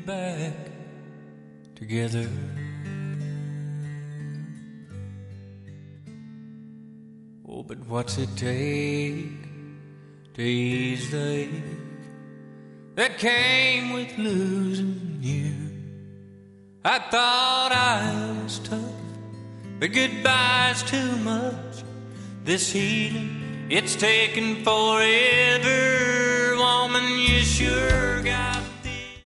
back together. Oh, but what's it take to ease the ache that came with losing you? I thought I was tough, but goodbye's too much. This healing, it's taken forever. Woman, you sure got